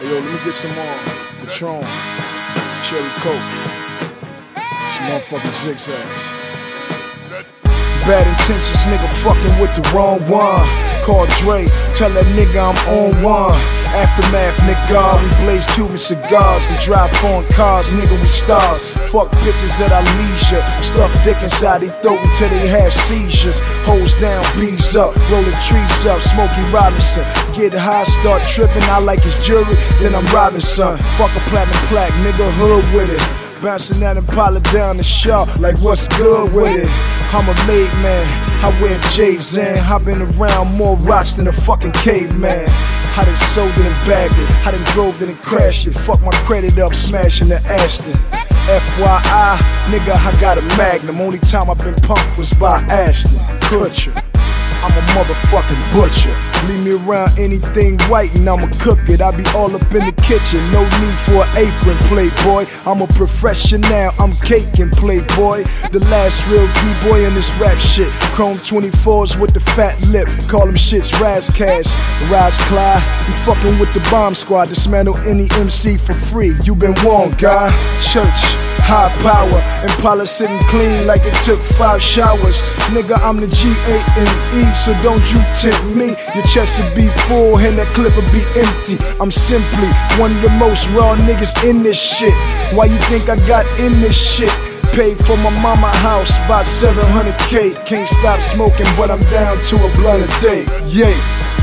Hey, yo, let me get some more Patron, Cherry Coke, some motherfucking zigzags. Bad intentions, nigga fucking with the wrong one. Call Dre, tell that nigga I'm on one. Aftermath, nigga, we blaze Cuban cigars. We drive foreign cars, nigga, we stars. Fuck bitches at our leisure. Stuff dick inside they throat until they have seizures. Hoes down, bees up, rolling trees up, Smokey Robinson. Get high, start tripping, I like his jewelry, then I'm Robinson. Fuck a platinum plaque, nigga, hood with it. Bouncing that Impala down the shop, like what's good with it? I'm a made man, I wear J's in. I've been around more rocks than a fucking caveman. I done sold it and bagged it, I done drove it and crashed it. Fuck my credit up, smashing the Aston. FYI, nigga, I got a Magnum. Only time I've been punked was by Ashton Kutcher. I'm a motherfucking butcher. Leave me around anything white and I'ma cook it. I be all up in the kitchen, no need for an apron, playboy. I'm a professional, I'm caking, playboy. The last real D-boy in this rap shit. Chrome 24s with the fat lip, call them shits Razcash, Rise Clyde. You fucking with the bomb squad, dismantle any MC for free. You been warned, guy. Church. High power, Impala sitting clean like it took 5 showers. Nigga, I'm the G-A-N-E, so don't you tempt me. Your chest will be full and that clip will be empty. I'm simply one of the most raw niggas in this shit. Why you think I got in this shit? Paid for my mama house, about 700K. Can't stop smoking, but I'm down to a blunt a day. Yay,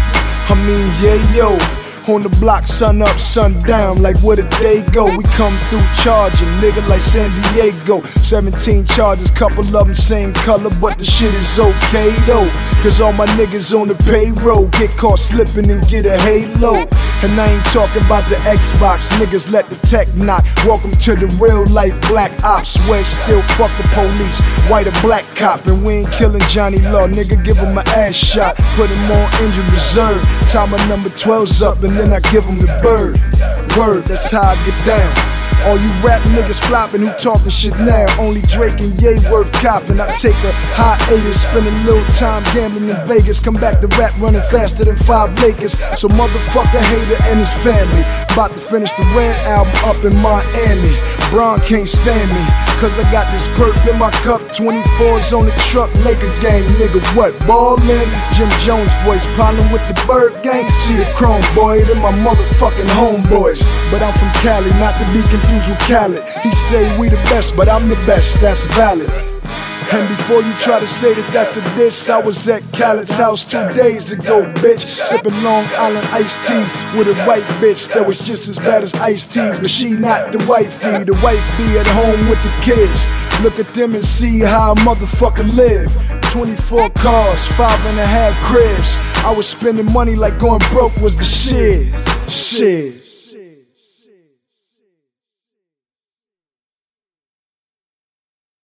I mean, yeah, yo. On the block, sun up, sun down, like where the day go. We come through charging, nigga, like San Diego. 17 charges, couple of them same color, but the shit is okay though. Cause all my niggas on the payroll get caught slipping and get a halo. And I ain't talking about the Xbox, niggas let the tech knock. Welcome to the real life black ops, where it's still fuck the police, white or black cop. And we ain't killing Johnny Law, nigga, give him an ass shot. Put him on injured reserve, tie my number 12's up and then I give him the bird. Word, that's how I get down. All you rap niggas flopping who talking shit now. Only Drake and Ye worth copping. I take a hiatus, spend a little time gambling in Vegas. Come back to rap running faster than 5 Lakers. So motherfucker hater and his family about to finish the Red album up in Miami. Bron can't stand me, cause I got this perk in my cup. 24s on the truck, Laker gang, nigga, what? Ballin'? Jim Jones voice, problem with the Bird gang. See the Chrome boy, they're my motherfucking homeboys. But I'm from Cali, not to be confused with Khaled. He say we the best, but I'm the best, that's valid. And before you try to say that that's a diss, I was at Khaled's house 2 days ago, bitch. Sipping Long Island iced teas with a white bitch that was just as bad as iced teas. But she not the wifey, the wife be at home with the kids. Look at them and see how a motherfucker live. 24 cars, 5.5 cribs. I was spending money like going broke was the shit. Shit.